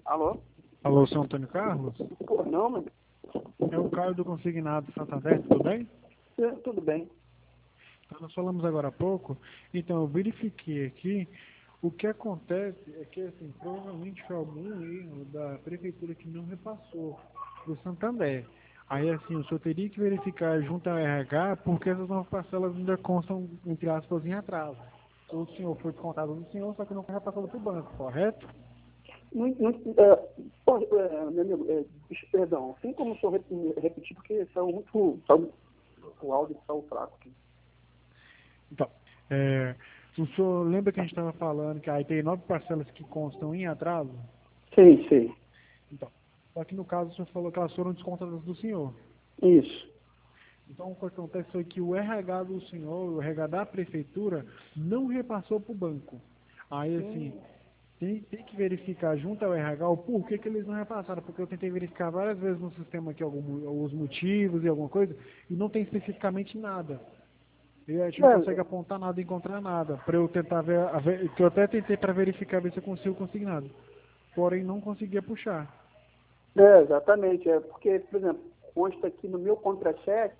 Alô? Alô, seu Antônio Carlos? Pô, não, mano. É o Caio do Consignado Santander, tudo bem? Tudo bem. Então, nós falamos agora há pouco, então eu verifiquei aqui, o que acontece é que, assim, provavelmente foi algum erro da prefeitura que não repassou para o Santander. Aí, assim, o senhor teria que verificar junto ao RH, porque essas novas parcelas ainda constam, entre aspas, em atraso. O senhor foi descontado do senhor, só que não foi repassado para o banco, correto? Meu amigo, perdão, assim como o senhor repetir, porque saiu muito. O áudio saiu fraco aqui. Então, o senhor lembra que a gente estava falando que aí tem 9 parcelas que constam em atraso? Sei. Então, só que no caso o senhor falou que elas foram descontadas do senhor. Isso. Então, o que acontece foi que o RH do senhor, o RH da prefeitura, não repassou para o banco. Aí, assim, tem que verificar junto ao RH o porquê que eles não repassaram, porque eu tentei verificar várias vezes no sistema aqui alguns motivos e alguma coisa, e não tem especificamente nada. E a gente não consegue apontar nada e encontrar nada. Para eu tentar ver, que eu até tentei para verificar ver se eu consigo consignado. Porém, não conseguia puxar. Exatamente. É porque, por exemplo, consta aqui no meu contra-cheque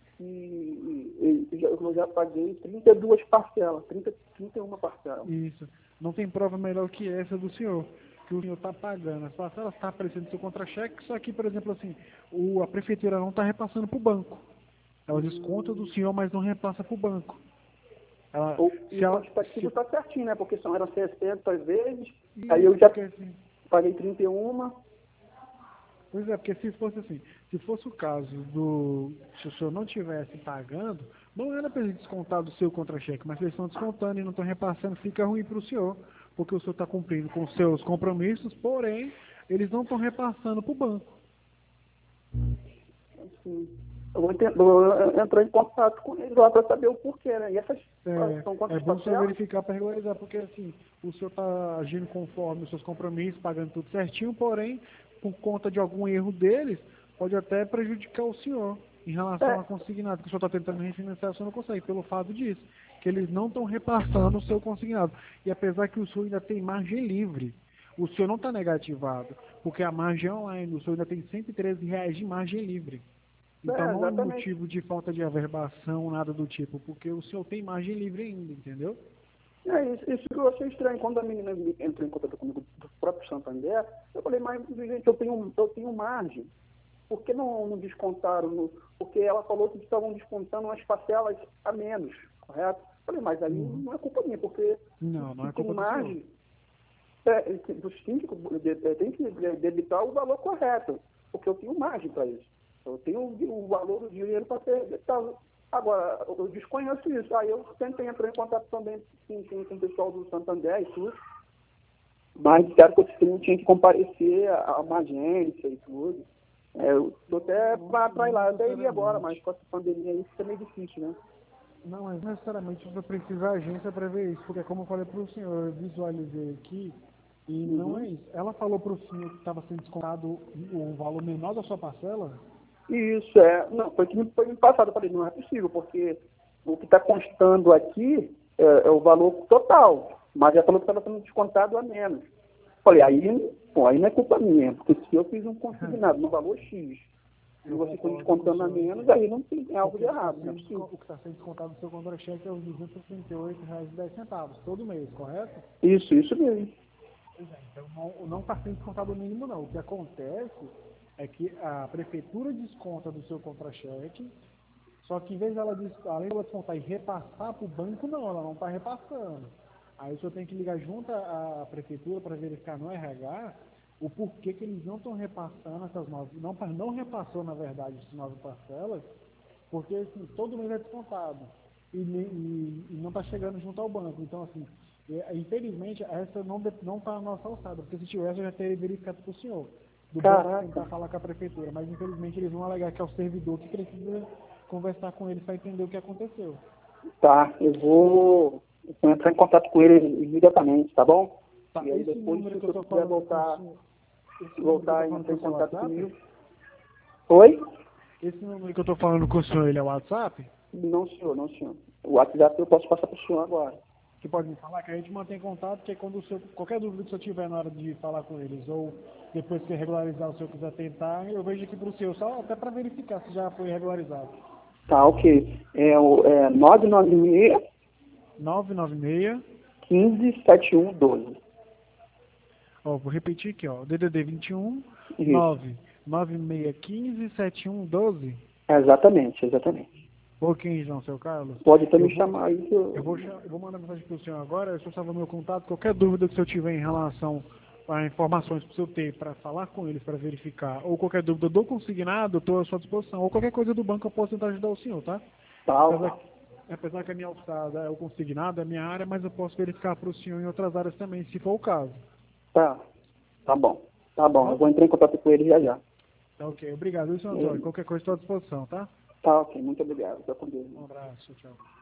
que eu já paguei 32 parcelas, 31 parcelas. Isso. Não tem prova melhor que essa do senhor. Que o senhor está pagando. As parcelas estão aparecendo no seu contra-cheque, só que, por exemplo, assim, a prefeitura não está repassando para o banco. Ela desconta do senhor, mas não repassa para o banco. E o quantitativo está certinho, né? Porque eram 60 vezes, E aí eu já porque, assim, paguei 31. pois é, porque se fosse assim, se fosse o caso se o senhor não estivesse pagando, não era para eles descontar do seu contra-cheque, mas eles estão descontando e não estão repassando, fica ruim para o senhor, porque o senhor está cumprindo com os seus compromissos, porém, eles não estão repassando para o banco. Assim, vou entrar em contato com eles lá para saber o porquê, né? E essas são É quantas bom o senhor parcelas? verificar para regularizar, porque assim, o senhor está agindo conforme os seus compromissos, pagando tudo certinho, porém, por conta de algum erro deles, pode até prejudicar o senhor em relação a É, consignado, que o senhor está tentando refinanciar, o senhor não consegue, pelo fato disso, que eles não estão repassando o seu consignado. E apesar que o senhor ainda tem margem livre, o senhor não está negativado, porque a margem é online, o senhor ainda tem R$ 113 de margem livre. Então não é exatamente. motivo de falta de averbação, nada do tipo, porque o senhor tem margem livre ainda, entendeu? Isso que eu achei estranho. Quando a menina entrou em contato comigo do próprio Santander, eu falei, mas gente, eu tenho margem. Por que não descontaram? Porque ela falou que estavam descontando umas parcelas a menos, correto? Eu falei, mas aí Uhum. não é culpa minha, porque Não se é tem culpa do senhor. margem, do síndico tem que debitar o valor correto, porque eu tenho margem para isso. Eu tenho o valor do dinheiro para ser debitado. Agora, eu desconheço isso. Aí eu tentei entrar em contato também com o pessoal do Santander e tudo, mas disseram que eu tinha que comparecer a uma agência e tudo. Eu estou até para ir lá, eu até iria agora, mas Necessariamente. com essa pandemia aí fica meio difícil, né? Não, mas necessariamente você precisa da agência para ver isso, porque como eu falei para o senhor, eu visualizei aqui e não Uhum. é isso. Ela falou para o senhor que estava sendo descontado o valor menor da sua parcela? Isso, não, foi me passado. Eu falei, não é possível, porque o que está constando aqui é o valor total, mas já falou que estava sendo descontado a menos. Falei, aí não é culpa minha, porque se eu fiz um consignado no valor X e Eu vocês estão concordo com o descontando a senhor, menos, então. aí não tem algo de Porque errado, não é possível. o que está sendo descontado do seu contra-cheque é os R$ 238,10 todo mês, correto? Isso mesmo. Pois é, então não está sendo descontado o mínimo não. O que acontece é que a prefeitura desconta do seu contra-cheque, só que em vez dela, além dela descontar e repassar para o banco, não, ela não está repassando. Aí o senhor tem que ligar junto à prefeitura para verificar no RH o porquê que eles não estão repassando essas nove, não repassou na verdade essas 9 parcelas, porque assim, todo mês é descontado e não está chegando junto ao banco. Então, assim, infelizmente, essa não está na nossa alçada, porque se tivesse, eu já teria verificado para o senhor, do banco Caraca. tentar falar com a prefeitura, mas infelizmente eles vão alegar que é o servidor que precisa conversar com eles para entender o que aconteceu. Tá, eu vou entrar em contato com ele imediatamente, tá bom? Tá, E aí esse depois, número se que eu você estou puder falando com o voltar, senhor, esse número que eu estou voltar a falando entrar com em o seu contato WhatsApp, comigo. Oi? esse número que eu estou falando com o senhor, ele é o WhatsApp? Não, senhor, não, senhor. O WhatsApp eu posso passar para o senhor agora. que pode me falar, que a gente mantém contato, que é quando qualquer dúvida que o senhor tiver na hora de falar com eles, ou depois que regularizar, o senhor quiser tentar, eu vejo aqui para o senhor, só até para verificar se já foi regularizado. Tá, ok. É o 996 996, 15 7112. ó, vou repetir aqui, ó, DDD 21 Isso. 99615 7112. Exatamente, exatamente. Ok, João, seu Carlos. Pode até Eu me vou, chamar aí que eu vou, eu vou mandar mensagem para o senhor agora, eu só salvo meu contato, qualquer dúvida que o senhor tiver em relação a informações que o senhor ter para falar com eles, para verificar, ou qualquer dúvida do consignado, eu estou à sua disposição, ou qualquer coisa do banco eu posso tentar ajudar o senhor, tá? Tá. Apesar que a minha alçada é o consignado, é a minha área, mas eu posso verificar para o senhor em outras áreas também, se for o caso. Tá bom. Tá bom, Tá? eu vou entrar em contato com ele já já. Tá ok. Obrigado, senhor Antônio. Qualquer coisa estou à disposição, tá? Tá, ok. Muito obrigado. Fica com Deus. Um abraço. Tchau.